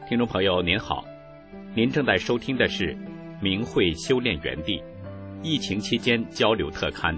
听众朋友您好，您正在收听的是明慧修炼园地疫情期间交流特刊。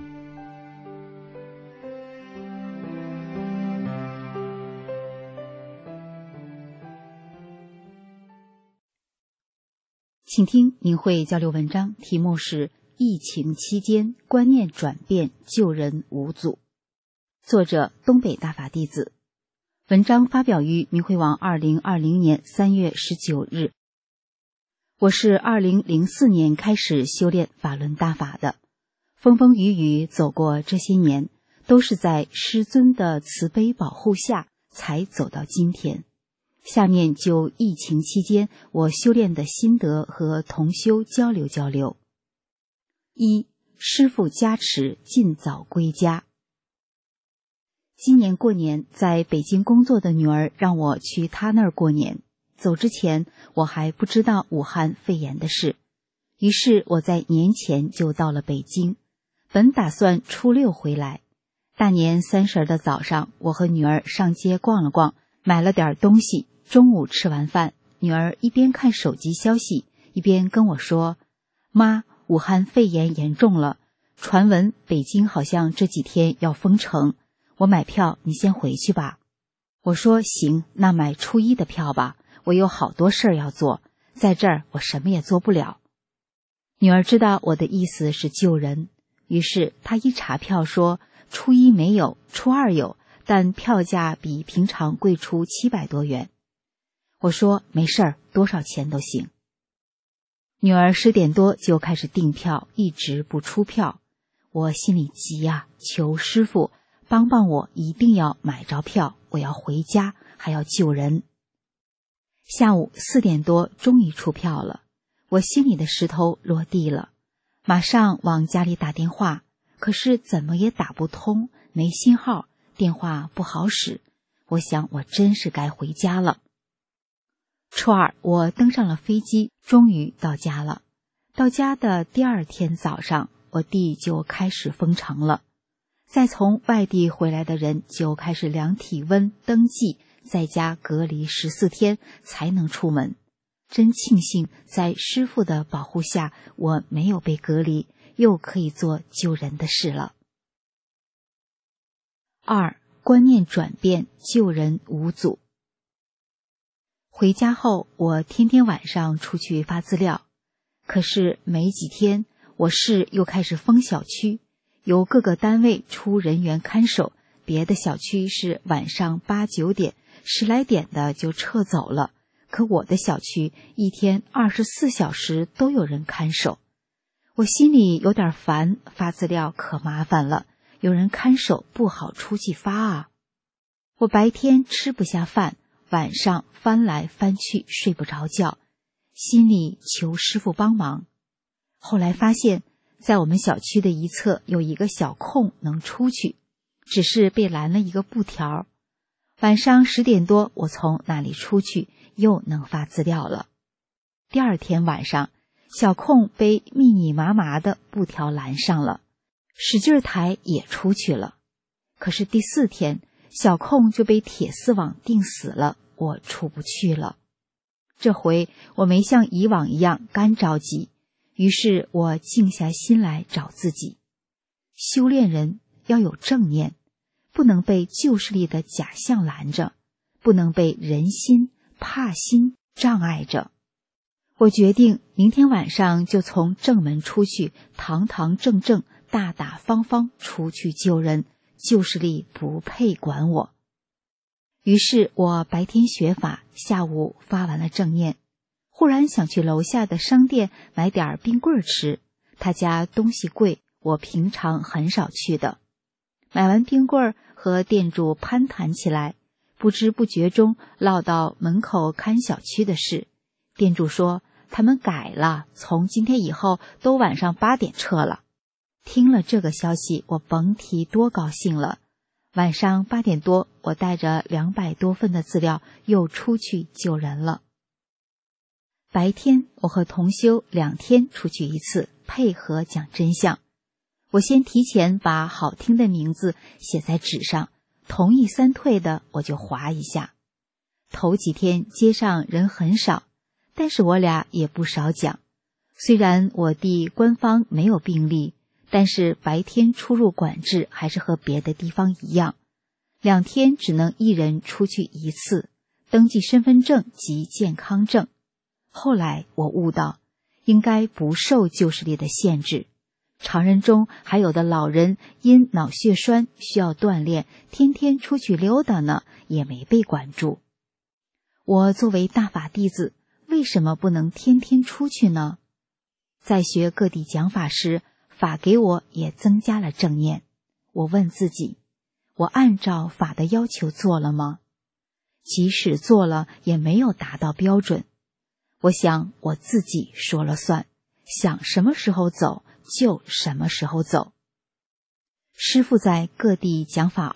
请听明慧交流文章，题目是疫情期间观念转变，救人无阻，作者东北大法弟子。文章发表于明慧网2020年3月19日。我是2004年开始修炼法轮大法的，风风雨雨走过这些年，都是在师尊的慈悲保护下才走到今天。下面就疫情期间我修炼的心得和同修交流交流。一、师父加持，尽早归家。今年过年，在北京工作的女儿让我去她那儿过年。走之前，我还不知道武汉肺炎的事，于是我在年前就到了北京，本打算初6回来。大年30的早上，我和女儿上街逛了逛，买了点东西。中午吃完饭，女儿一边看手机消息，一边跟我说：“妈，武汉肺炎严重了，传闻北京好像这几天要封城。我买票，你先回去吧。”我说行，那买初1的票吧，我有好多事儿要做，在这儿我什么也做不了。女儿知道我的意思是救人，于是她一查票说初1没有，初2有，但票价比平常贵出700多元。我说没事儿，多少钱都行。女儿10点多就开始订票，一直不出票。我心里急啊，求师父帮帮我，一定要买着票，我要回家，还要救人。下午4点多终于出票了，我心里的石头落地了，马上往家里打电话，可是怎么也打不通，没信号，电话不好使。我想我真是该回家了。初2我登上了飞机，终于到家了。到家的第2天早上，我弟就开始封城了。再从外地回来的人就开始量体温、登记，在家隔离14天才能出门。真庆幸在师父的保护下，我没有被隔离，又可以做救人的事了。2、观念转变，救人无阻。回家后，我天天晚上出去发资料，可是没几天，我市又开始封小区，由各个单位出人员看守，别的小区是晚上8、9点10来点的就撤走了，可我的小区一天24小时都有人看守。我心里有点烦，发资料可麻烦了，有人看守不好出去发啊。我白天吃不下饭，晚上翻来翻去睡不着觉，心里求师父帮忙。后来发现在我们小区的一侧有一个小空能出去，只是被拦了一个布条。晚上10点多我从那里出去，又能发资料了。第2天晚上，小空被密密麻麻的布条拦上了，使劲抬也出去了。可是第4天，小空就被铁丝网钉死了，我出不去了。这回我没像以往一样干着急，于是我静下心来找自己。修炼人要有正念，不能被旧势力的假象拦着，不能被人心、怕心障碍着。我决定明天晚上就从正门出去，堂堂正正、大大方方出去救人，旧势力不配管我。于是我白天学法，下午发完了正念，忽然想去楼下的商店买点冰棍吃，他家东西贵，我平常很少去的。买完冰棍和店主攀谈起来，不知不觉中唠到门口看小区的事。店主说他们改了，从今天以后都晚上8点撤了。听了这个消息，我甭提多高兴了。晚上8点多，我带着200多份的资料又出去救人了。白天我和同修2天出去一次，配合讲真相。我先提前把好听的名字写在纸上，同意3退的我就划一下。 头几天街上人很少，但是我俩也不少讲。虽然我弟官方没有病历，但是白天出入管制还是和别的地方一样，2天只能一人出去1次，登记身份证及健康证。后来我悟到，应该不受旧势力的限制。常人中还有的老人因脑血栓需要锻炼，天天出去溜达呢，也没被管住。我作为大法弟子，为什么不能天天出去呢？在学各地讲法时，法给我也增加了正念。我问自己，我按照法的要求做了吗？即使做了，也没有达到标准。我想我自己说了算，想什么时候走就什么时候走。师父在各地讲法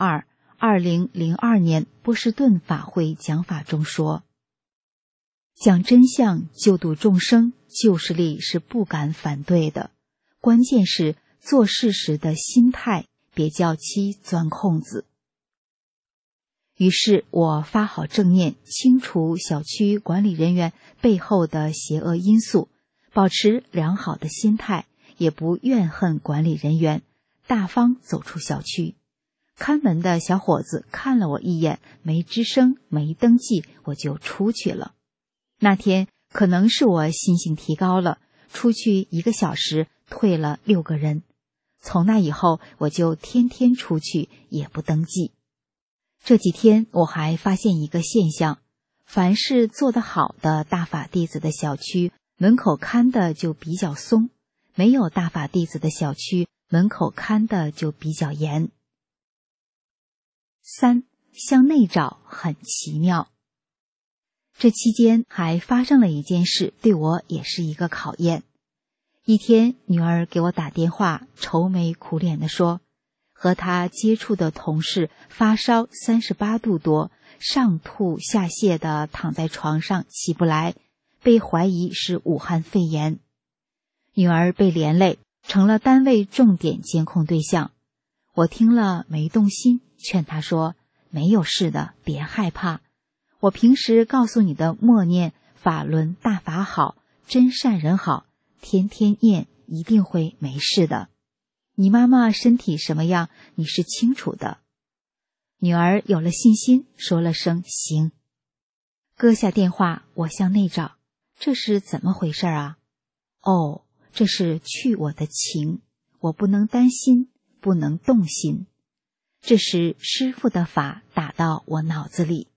2002年波士顿法会讲法中说，讲真相救度众生，旧势力是不敢反对的，关键是做事时的心态，别叫其钻空子。于是我发好正念，清除小区管理人员背后的邪恶因素，保持良好的心态，也不怨恨管理人员，大方走出小区。看门的小伙子看了我一眼，没吱声，没登记，我就出去了。那天可能是我心性提高了，出去1个小时退了6个人。从那以后，我就天天出去，也不登记。这几天我还发现一个现象，凡是做得好的大法弟子的小区，门口看的就比较松，没有大法弟子的小区，门口看的就比较严。3. 向内找很奇妙。这期间还发生了一件事，对我也是一个考验。一天，女儿给我打电话，愁眉苦脸地说，和她接触的同事发烧38度多，上吐下泻的躺在床上起不来，被怀疑是武汉肺炎。女儿被连累，成了单位重点监控对象。我听了没动心，劝她说，没有事的，别害怕。我平时告诉你的默念法轮大法好，真善人好，天天念一定会没事的。你妈妈身体什么样，你是清楚的。女儿有了信心，说了声行。搁下电话，我向内找，这是怎么回事啊？哦，这是去我的情，我不能担心，不能动心。这是师父的法打到我脑子里。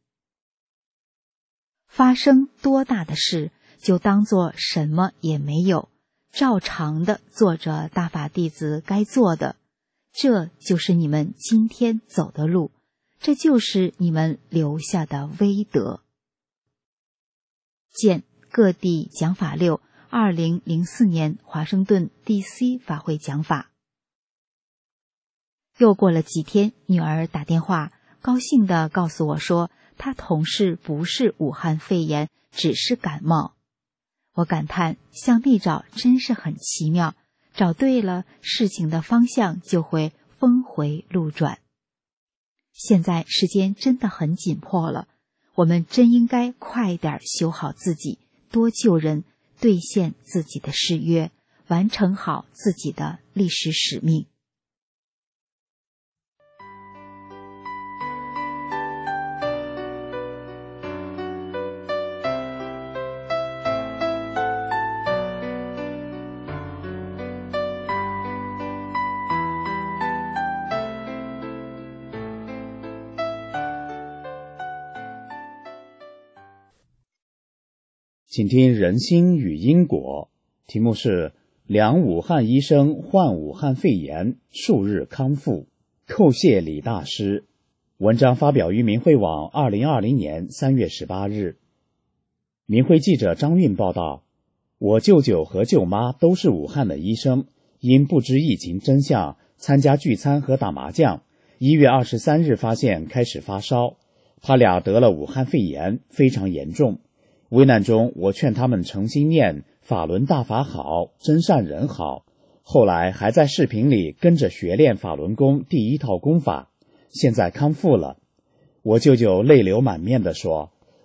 发生多大的事，就当作什么也没有，照常的做着大法弟子该做的。这就是你们今天走的路，这就是你们留下的威德。见各地讲法6 2004年华盛顿 DC 法会讲法。又过了几天，女儿打电话，高兴地告诉我说，她同事不是武汉肺炎，只是感冒。我感叹，向内找真是很奇妙，找对了，事情的方向就会峰回路转。现在时间真的很紧迫了，我们真应该快点修好自己，多救人，兑现自己的誓约，完成好自己的历史使命。 请听人心与因果，题目是梁武汉医生患武汉肺炎，数日康复，叩谢李大师。文章发表于明慧网2020年3月18日。明慧记者张运报道，我舅舅和舅妈都是武汉的医生，因不知疫情真相，参加聚餐和打麻将，1月23日发现开始发烧，他俩得了武汉肺炎，非常严重。危难中，我劝他们诚心念法轮大法好，真善人好。后来还在视频里跟着学练法轮功第1套功法，现在康复了。我舅舅泪流满面地说，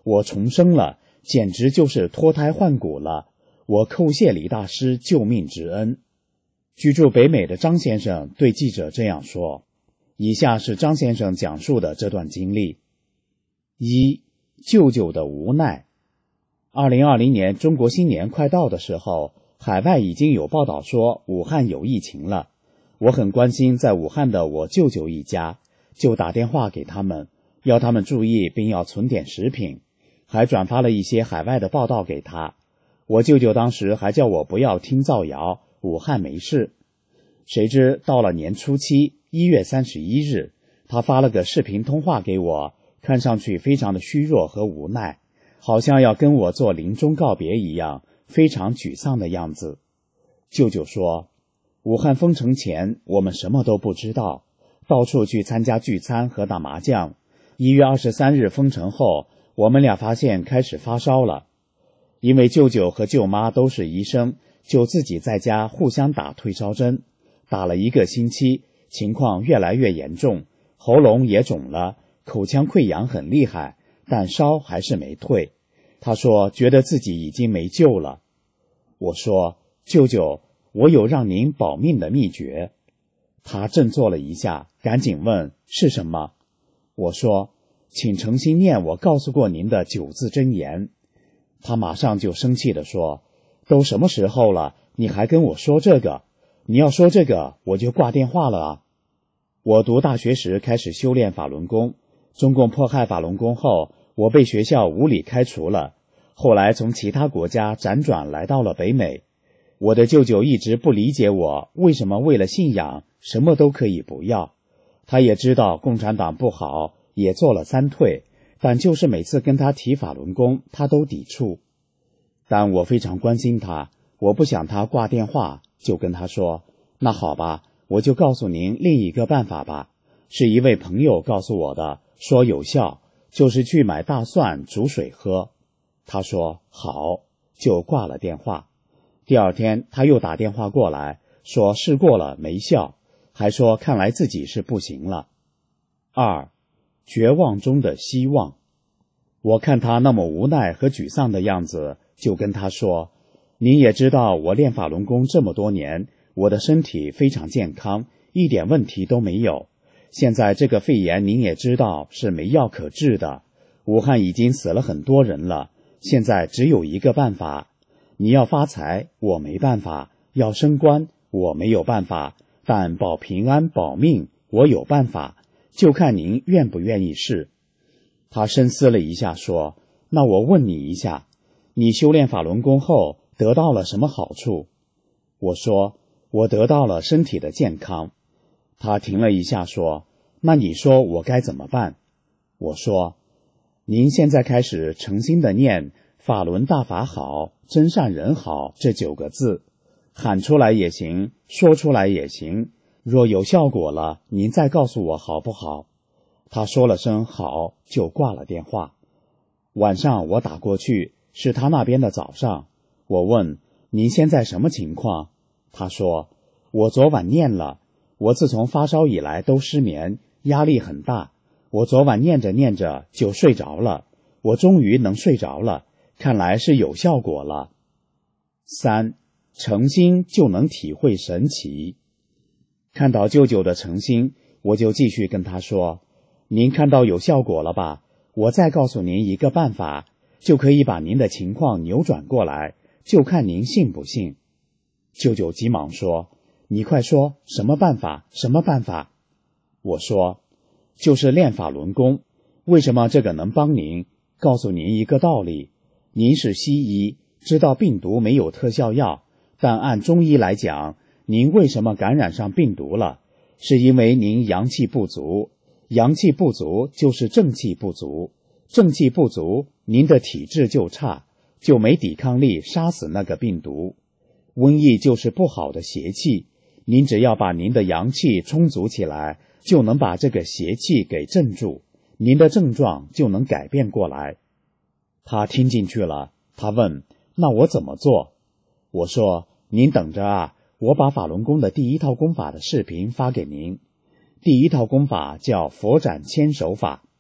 我重生了，简直就是脱胎换骨了，我叩谢李大师救命之恩。居住北美的张先生对记者这样说，以下是张先生讲述的这段经历。一、舅舅的无奈。2020年中国新年快到的时候，海外已经有报道说武汉有疫情了。我很关心在武汉的我舅舅一家，就打电话给他们，要他们注意并要存点食品，还转发了一些海外的报道给他。我舅舅当时还叫我不要听造谣，武汉没事。谁知到了年初七，1月31日，他发了个视频通话给我，看上去非常的虚弱和无奈，好像要跟我做临终告别一样，非常沮丧的样子。舅舅说，武汉封城前我们什么都不知道，到处去参加聚餐和打麻将。1月23日封城后，我们俩发现开始发烧了。因为舅舅和舅妈都是医生，就自己在家互相打退烧针，打了1个星期，情况越来越严重，喉咙也肿了，口腔溃疡很厉害，但烧还是没退。他说觉得自己已经没救了。我说，舅舅，我有让您保命的秘诀。他振作了一下，赶紧问是什么。我说，请诚心念我告诉过您的9字真言。他马上就生气地说，都什么时候了，你还跟我说这个？你要说这个，我就挂电话了啊！我读大学时开始修炼法轮功，中共迫害法轮功后，我被学校无理开除了，后来从其他国家辗转来到了北美。我的舅舅一直不理解我为什么为了信仰什么都可以不要，他也知道共产党不好，也做了3退，但就是每次跟他提法轮功，他都抵触。但我非常关心他，我不想他挂电话，就跟他说，那好吧，我就告诉您另一个办法吧，是一位朋友告诉我的，说有效，就是去买大蒜煮水喝。他说好，就挂了电话。第2天他又打电话过来，说试过了没效，还说看来自己是不行了。2. 绝望中的希望。我看他那么无奈和沮丧的样子，就跟他说，您也知道我练法轮功这么多年，我的身体非常健康，一点问题都没有。现在这个肺炎您也知道是没药可治的，武汉已经死了很多人了，现在只有一个办法，你要发财我没办法，要升官我没有办法，但保平安保命我有办法，就看您愿不愿意试。他深思了一下说，那我问你一下，你修炼法轮功后得到了什么好处？我说，我得到了身体的健康。他停了一下说，那你说我该怎么办？我说，您现在开始诚心的念法轮大法好，真善人好这9个字，喊出来也行，说出来也行，若有效果了，您再告诉我好不好？他说了声好，就挂了电话。晚上我打过去，是他那边的早上。我问，您现在什么情况？他说，我昨晚念了，我自从发烧以来都失眠，压力很大，我昨晚念着念着就睡着了，我终于能睡着了，看来是有效果了。3. 诚心就能体会神奇。看到舅舅的诚心，我就继续跟他说，您看到有效果了吧？我再告诉您一个办法，就可以把您的情况扭转过来，就看您信不信。舅舅急忙说，你快说，什么办法？什么办法？我说，就是练法轮功。为什么这个能帮您？告诉您一个道理，您是西医，知道病毒没有特效药，但按中医来讲，您为什么感染上病毒了？是因为您阳气不足，阳气不足就是正气不足，正气不足，您的体质就差，就没抵抗力杀死那个病毒。瘟疫就是不好的邪气，您只要把您的阳气充足起来，就能把这个邪气给镇住，您的症状就能改变过来。他听进去了，他问，那我怎么做？我说，您等着啊，我把法轮功的第1套功法的视频发给您。第1套功法叫佛斩千手法，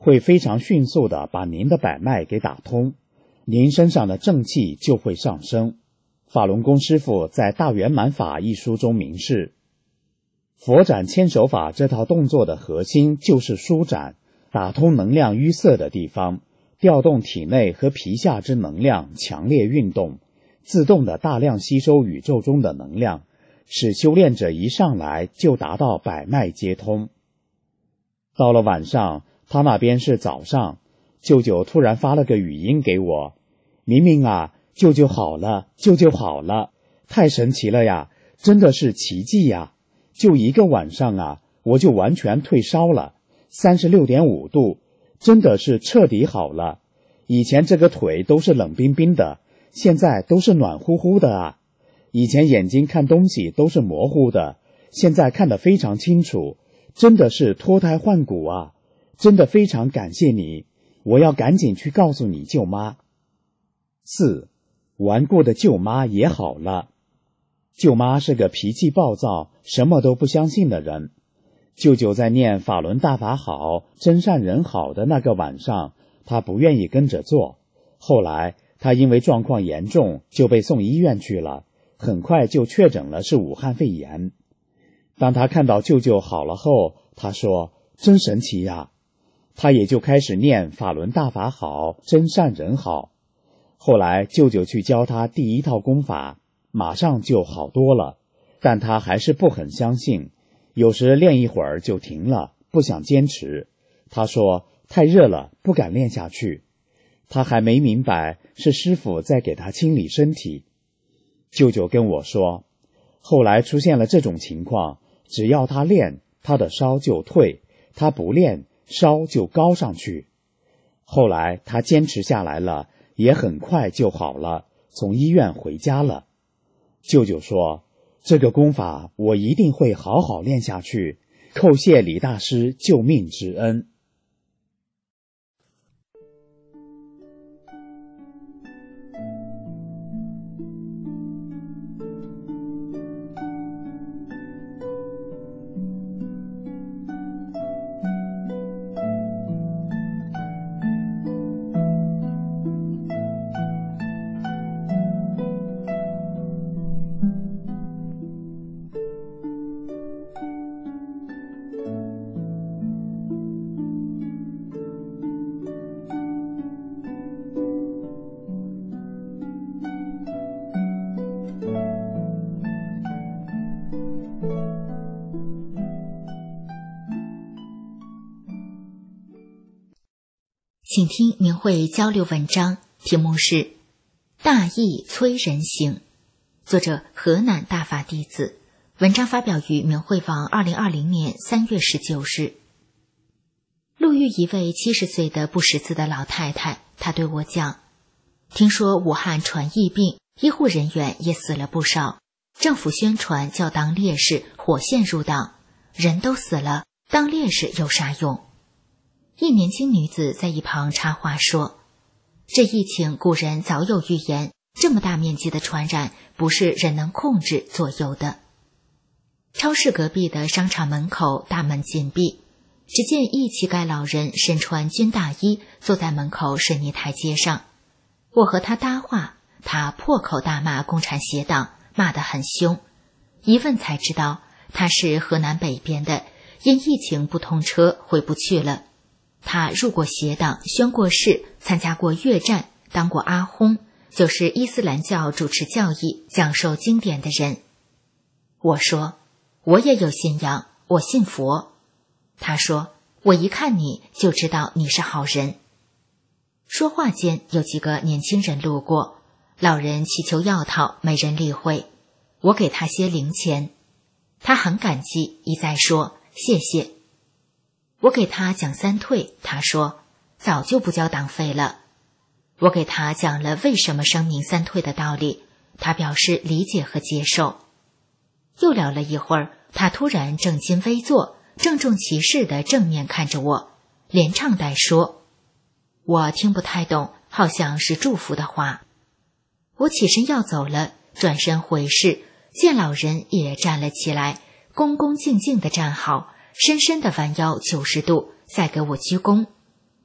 会非常迅速地把您的百脉给打通，您身上的正气就会上升。法轮功师父在《大圆满法》一书中明示，佛展千手法这套动作的核心就是舒展，打通能量淤塞的地方，调动体内和皮下之能量强烈运动，自动的大量吸收宇宙中的能量，使修炼者一上来就达到百脉皆通。到了晚上，他那边是早上，舅舅突然发了个语音给我，明明啊，舅舅好了，舅舅好了，太神奇了呀，真的是奇迹呀，就一个晚上啊，我就完全退烧了，36.5度，真的是彻底好了。以前这个腿都是冷冰冰的，现在都是暖乎乎的啊。以前眼睛看东西都是模糊的，现在看得非常清楚，真的是脱胎换骨啊，真的非常感谢你，我要赶紧去告诉你舅妈。4. 顽固的舅妈也好了。舅妈是个脾气暴躁，什么都不相信的人。舅舅在念法轮大法好，真善人好的那个晚上，他不愿意跟着做。后来他因为状况严重，就被送医院去了，很快就确诊了是武汉肺炎。当他看到舅舅好了后，他说真神奇呀，他也就开始念法轮大法好，真善人好。后来舅舅去教他第一套功法，马上就好多了，但他还是不很相信，有时练一会儿就停了，不想坚持。他说太热了，不敢练下去。他还没明白是师父在给他清理身体。舅舅跟我说，后来出现了这种情况，只要他练，他的烧就退，他不练，烧就高上去。后来他坚持下来了，也很快就好了，从医院回家了。舅舅说，这个功法我一定会好好练下去，叩谢李大师救命之恩。 请听明慧交流文章，题目是《大义催人行》，作者河南大法弟子。文章发表于明慧网2020年3月19日。路遇一位70岁的不识字的老太太，她对我讲，听说武汉传疫病，医护人员也死了不少，政府宣传叫当烈士火线入党，人都死了，当烈士有啥用？一年轻女子在一旁插话说，这疫情古人早有预言，这么大面积的传染不是人能控制左右的。超市隔壁的商场门口大门紧闭，只见一乞丐老人身穿军大衣坐在门口水泥台阶上。我和他搭话，他破口大骂共产邪党，骂得很凶。一问才知道他是河南北边的，因疫情不通车回不去了。他入过邪党，宣过誓，参加过越战，当过阿訇，就是伊斯兰教主持教义、讲授经典的人。我说，我也有信仰，我信佛。他说，我一看你就知道你是好人。说话间，有几个年轻人路过，老人祈求要讨，没人理会。我给他些零钱，他很感激，一再说谢谢。我给他讲三退，他说早就不交党费了。我给他讲了为什么声明三退的道理，他表示理解和接受。又聊了一会儿，他突然正襟危坐，郑重其事地正面看着我，连唱带说，我听不太懂，好像是祝福的话。我起身要走了，转身回视，见老人也站了起来，恭恭敬敬地站好，深深地弯腰90度，再给我鞠躬。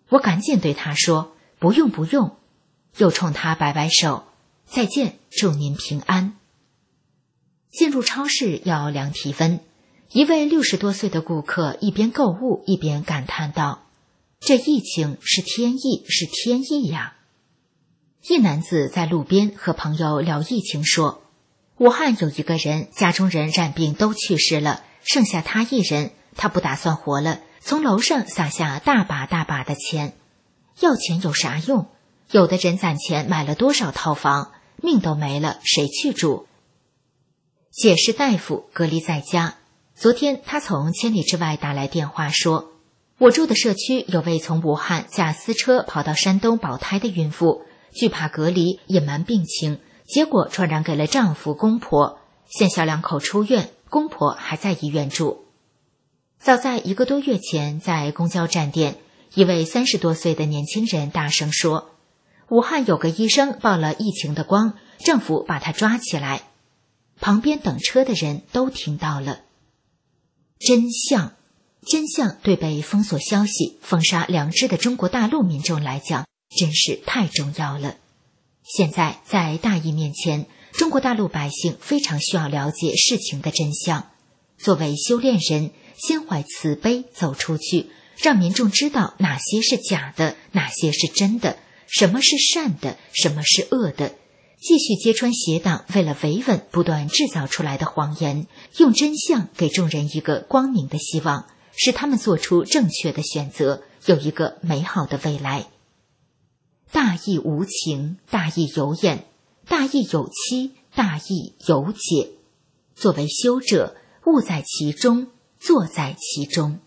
我赶紧对他说：“不用不用。”又冲他摆摆手：“再见，祝您平安。”进入超市要量体温，一位60多岁的顾客一边购物一边感叹道：“这疫情是天意，是天意呀！”一男子在路边和朋友聊疫情说：“武汉有一个人，家中人染病都去世了，剩下他一人，他不打算活了，从楼上撒下大把大把的钱。要钱有啥用？有的人攒钱买了多少套房，命都没了，谁去住？”姐是大夫，隔离在家。昨天他从千里之外打来电话说，我住的社区有位从武汉驾私车跑到山东保胎的孕妇，惧怕隔离隐瞒病情，结果传染给了丈夫公婆，现小两口出院，公婆还在医院住。早在1个多月前，在公交站点，一位30多岁的年轻人大声说，武汉有个医生报了疫情的光，政府把他抓起来。旁边等车的人都听到了。真相对被封锁消息、封杀良知的中国大陆民众来讲，真是太重要了。现在在大义面前，中国大陆百姓非常需要了解事情的真相。作为修炼人，心怀慈悲走出去，让民众知道哪些是假的，哪些是真的，什么是善的，什么是恶的。继续揭穿邪党为了维稳不断制造出来的谎言，用真相给众人一个光明的希望，使他们做出正确的选择，有一个美好的未来。大义无情，大义有眼，大义有期，大义有解。作为修者，悟在其中，坐在其中。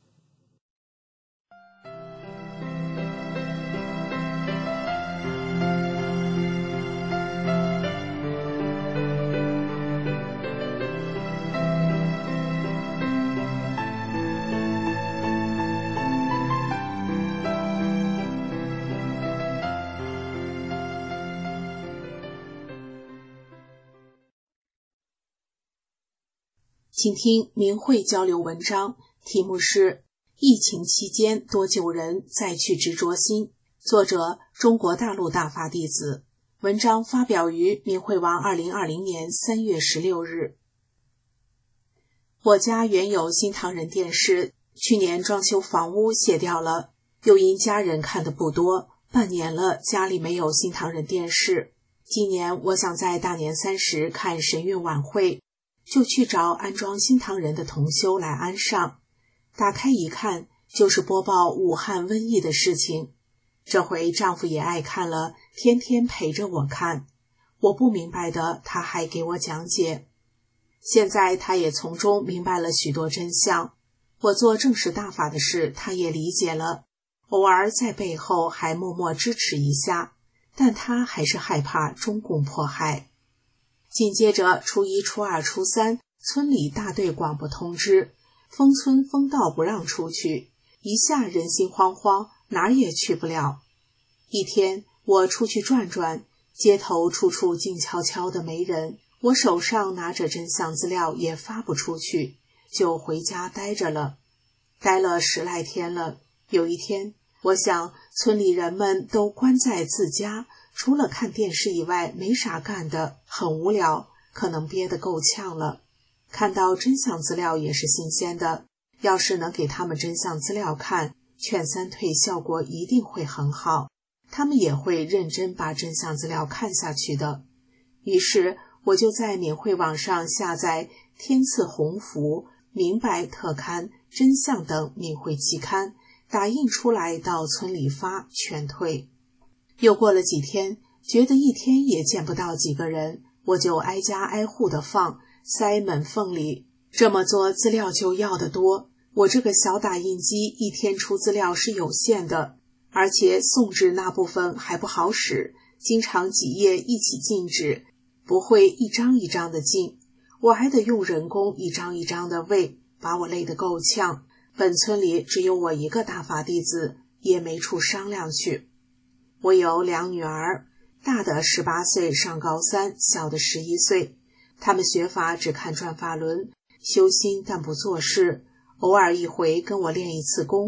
请听明慧交流文章，题目是疫情期间多救人，再去执着心，作者中国大陆大法弟子。文章发表于明慧网2020年3月16日。我家原有新唐人电视，去年装修房屋卸掉了，又因家人看的不多，半年了家里没有新唐人电视。今年我想在大年30看神韵晚会，就去找安装新唐人的同修来安上。打开一看，就是播报武汉瘟疫的事情。这回丈夫也爱看了，天天陪着我看。我不明白的，他还给我讲解。现在他也从中明白了许多真相。我做正式大法的事，他也理解了，偶尔在背后还默默支持一下，但他还是害怕中共迫害。紧接着初一、初二、初三，村里大队广播通知，封村封到不让出去，一下人心惶惶，哪儿也去不了。一天我出去转转，街头处处静悄悄的没人，我手上拿着真相资料也发不出去，就回家待着了。待了10来天了，有一天我想村里人们都关在自家，除了看电视以外没啥干的，很无聊，可能憋得够呛了。看到真相资料也是新鲜的，要是能给他们真相资料看，劝3退效果一定会很好，他们也会认真把真相资料看下去的。于是我就在明慧网上下载天赐鸿福、明白特刊、真相等明慧期刊，打印出来到村里发，全退。又过了几天，觉得一天也见不到几个人，我就挨家挨户的放，塞门缝里。这么做资料就要得多，我这个小打印机一天出资料是有限的，而且送纸那部分还不好使，经常几页一起进纸，不会一张一张的进，我还得用人工一张一张的喂，把我累得够呛。本村里只有我一个大法弟子，也没处商量去。我有2女儿，大的18岁上高3，小的11岁。他们学法只看转法轮，修心但不做事，偶尔一回跟我练一次功。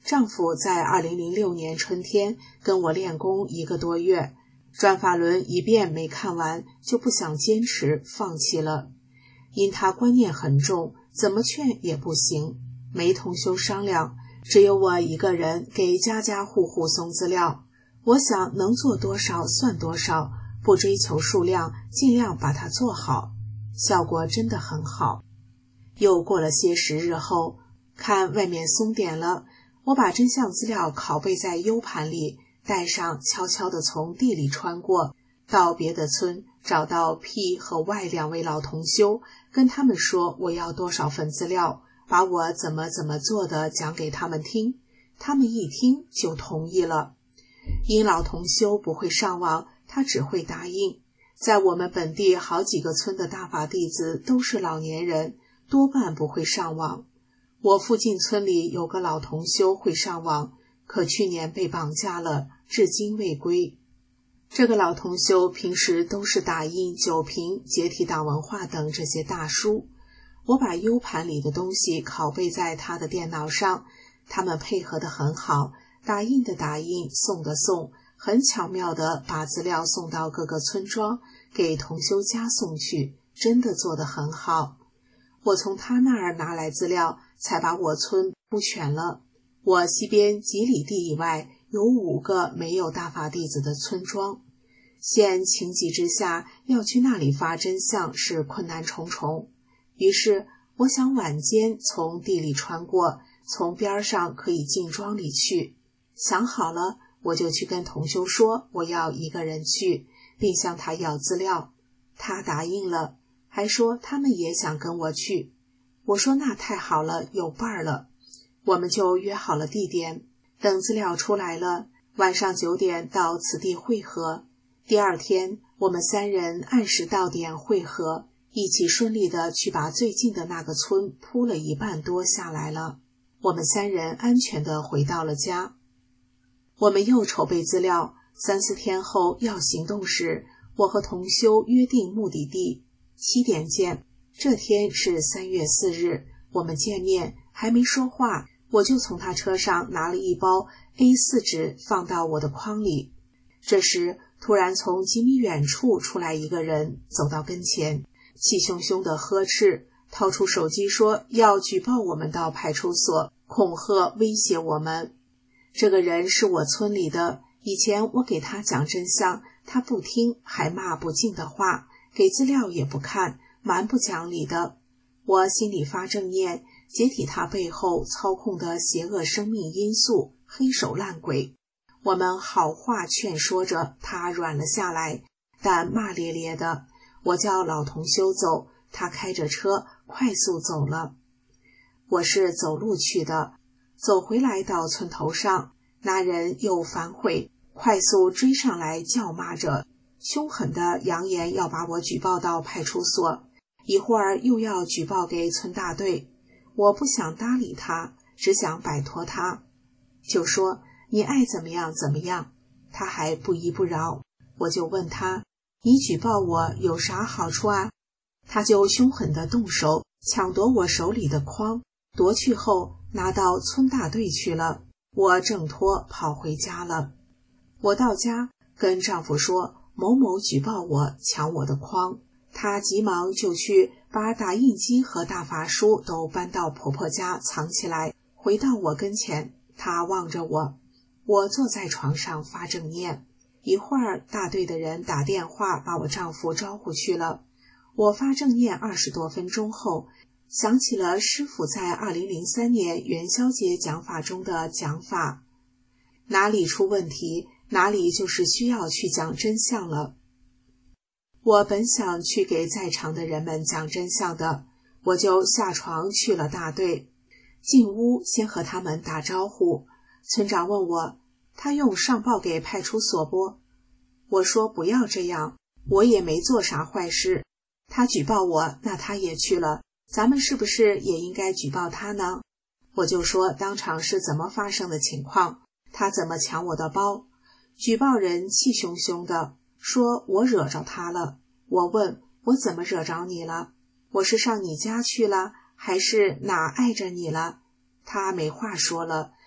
丈夫在2006年春天跟我练功1个多月，转法轮一遍没看完就不想坚持，放弃了。因他观念很重，怎么劝也不行，没同修商量，只有我一个人给家家户户送资料。我想能做多少算多少，不追求数量，尽量把它做好。效果真的很好。又过了些时日后，看外面松点了，我把真相资料拷贝在 U 盘里，带上，悄悄地从地里穿过，到别的村，找到 P 和 Y 2位老同修，跟他们说我要多少份资料，把我怎么做的讲给他们听。他们一听就同意了。因老同修不会上网，他只会打印。在我们本地好几个村的大法弟子都是老年人，多半不会上网。我附近村里有个老同修会上网，可去年被绑架了，至今未归。这个老同修平时都是打印酒瓶、解体党文化等这些大书，我把 U 盘里的东西拷贝在他的电脑上，他们配合得很好，打印的打印，送的送，很巧妙地把资料送到各个村庄，给同修家送去，真的做得很好。我从他那儿拿来资料，才把我村布全了。我西边几里地以外有5个没有大法弟子的村庄，现情急之下要去那里发真相是困难重重。于是我想晚间从地里穿过，从边上可以进庄里去。想好了，我就去跟同修说我要一个人去，并向他要资料。他答应了，还说他们也想跟我去。我说那太好了，有伴了。我们就约好了地点，等资料出来了，晚上9点到此地会合。第二天我们3人按时到点会合，一起顺利地去把最近的那个村铺了1半多下来了。我们3人安全地回到了家。我们又筹备资料，3、4天后要行动时，我和同修约定目的地7点见。这天是3月4日，我们见面，还没说话，我就从他车上拿了一包 A4 纸放到我的筐里。这时突然从几米远处出来一个人，走到跟前，气汹汹地呵斥，掏出手机说要举报我们到派出所，恐吓威胁我们。这个人是我村里的，以前我给他讲真相，他不听，还骂不敬的话，给资料也不看，蛮不讲理的。我心里发正念，解体他背后操控的邪恶生命因素，黑手烂鬼。我们好话劝说着，他软了下来，但骂咧咧的。我叫老同修走，他开着车快速走了。我是走路去的，走回来到村头上，那人又反悔，快速追上来叫骂着，凶狠地扬言要把我举报到派出所，一会儿又要举报给村大队。我不想搭理他，只想摆脱他，就说你爱怎么样怎么样。他还不依不饶，我就问他，你举报我有啥好处啊？他就凶狠地动手抢夺我手里的筐，夺去后拿到村大队去了。我挣脱跑回家了。我到家跟丈夫说某某举报我抢我的筐，他急忙就去把打印机和大法书都搬到婆婆家藏起来，回到我跟前。他望着我，我坐在床上发正念。一会儿大队的人打电话把我丈夫招呼去了。我发正念20多分钟后，想起了师父在2003年元宵节讲法中的讲法，哪里出问题，哪里就是需要去讲真相了。我本想去给在场的人们讲真相的，我就下床去了大队。进屋先和他们打招呼，村长问我，他用上报给派出所不？我说不要这样，我也没做啥坏事。他举报我，那他也去了，咱们是不是也应该举报他呢？我就说当场是怎么发生的情况，他怎么抢我的包。举报人气汹汹的说我惹着他了。我问我怎么惹着你了？我是上你家去了，还是哪碍着你了？他没话说了，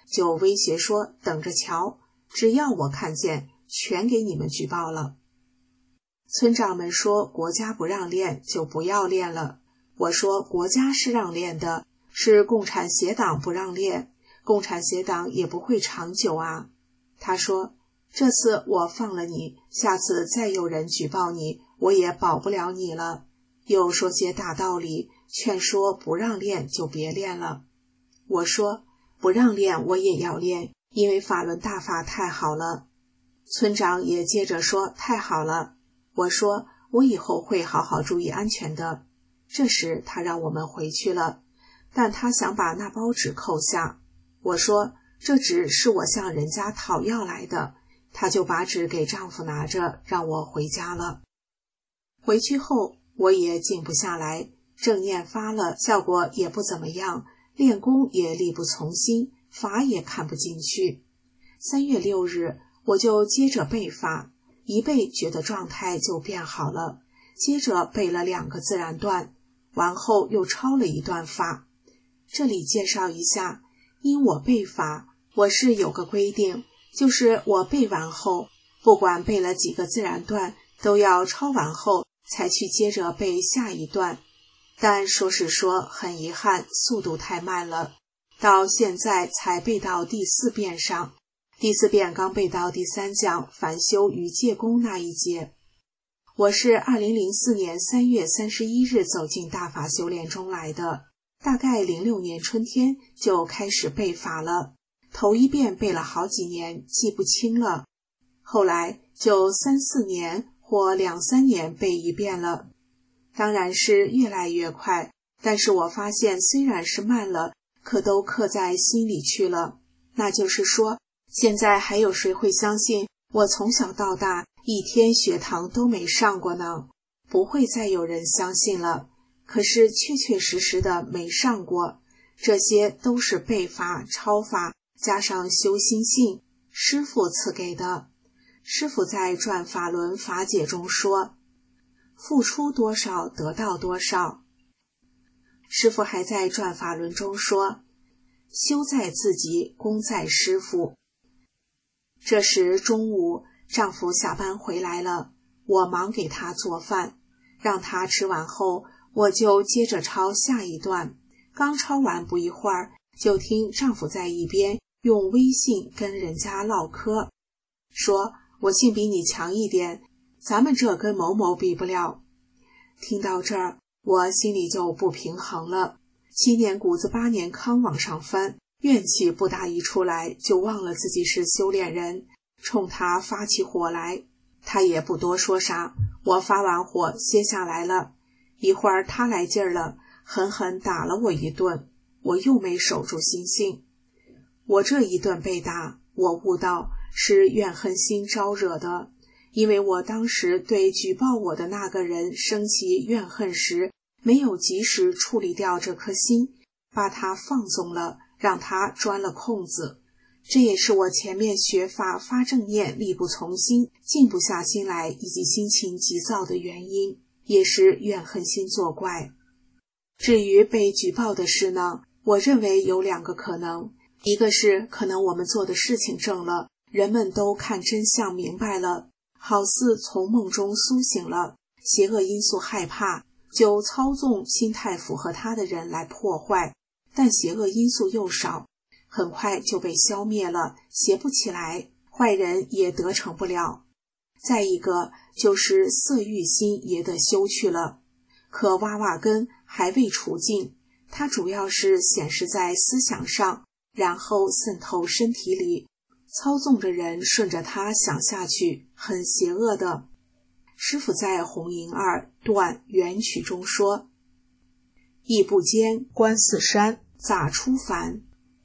就威胁说等着瞧，只要我看见，全给你们举报了。村长们说国家不让练就不要练了，我说国家是让练的，是共产协党不让练，共产协党也不会长久啊。他说这次我放了你，下次再有人举报你，我也保不了你了。又说些大道理，劝说不让练就别练了。我说不让练我也要练，因为法轮大法太好了。村长也接着说太好了。我说我以后会好好注意安全的。这时他让我们回去了，但他想把那包纸扣下。我说这纸是我向人家讨要来的，他就把纸给丈夫拿着，让我回家了。回去后我也静不下来，正念发了，效果也不怎么样，练功也力不从心，法也看不进去。3月6日我就接着背法，一背觉得状态就变好了，接着背了2个自然段，完后又抄了一段法。这里介绍一下，因我背法，我是有个规定，就是我背完后，不管背了几个自然段，都要抄完后才去接着背下一段。但说是说，很遗憾，速度太慢了，到现在才背到第4遍上。第4遍刚背到第3讲凡修与戒功那一节。我是2004年3月31日走进大法修炼中来的，大概06年春天就开始背法了，头一遍背了好几年，记不清了，后来就3、4年或2、3年背一遍了。当然是越来越快，但是我发现虽然是慢了，可都刻在心里去了。那就是说，现在还有谁会相信我从小到大一天学堂都没上过呢？不会再有人相信了。可是确确实实的没上过，这些都是背法、抄法加上修心性，师父赐给的。师父在转法轮法解中说，付出多少得到多少。师父还在转法轮中说，修在自己，功在师父。这时中午，丈夫下班回来了，我忙给他做饭，让他吃完后，我就接着抄下一段。刚抄完不一会儿，就听丈夫在一边用微信跟人家唠嗑，说我性比你强一点，咱们这跟某某比不了。听到这儿，我心里就不平衡了。7年谷子8年糠往上翻，怨气不大一出来，就忘了自己是修炼人，冲他发起火来。他也不多说啥，我发完火歇下来了。一会儿他来劲儿了，狠狠打了我一顿，我又没守住心性。我这一顿被打，我悟到是怨恨心招惹的，因为我当时对举报我的那个人生起怨恨时，没有及时处理掉这颗心，把它放纵了，让它钻了空子。这也是我前面学法发正念力不从心，静不下心来，以及心情急躁的原因，也是怨恨心作怪。至于被举报的事呢，我认为有2个可能，一个是可能我们做的事情正了，人们都看真相明白了，好似从梦中苏醒了，邪恶因素害怕，就操纵心态符合他的人来破坏，但邪恶因素又少，很快就被消灭了，邪不起来，坏人也得逞不了。再一个就是色欲心也得修去了，可挖挖根还未除尽，它主要是显示在思想上，然后渗透身体里，操纵着人顺着它想下去，很邪恶的。师父在红银2段元曲中说，亦不坚观四山，咋出凡。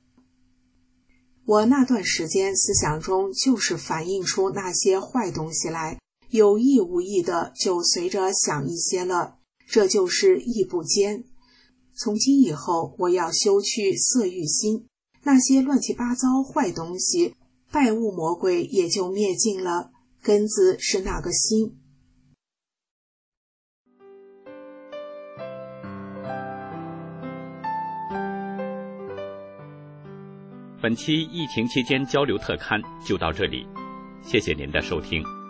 我那段时间思想中就是反映出那些坏东西来，有意无意的就随着想一些了，这就是亦不坚。从今以后我要修去色欲心，那些乱七八糟坏东西，拜物魔鬼也就灭尽了，根子是那个心。 本期疫情期间交流特刊就到这里，谢谢您的收听。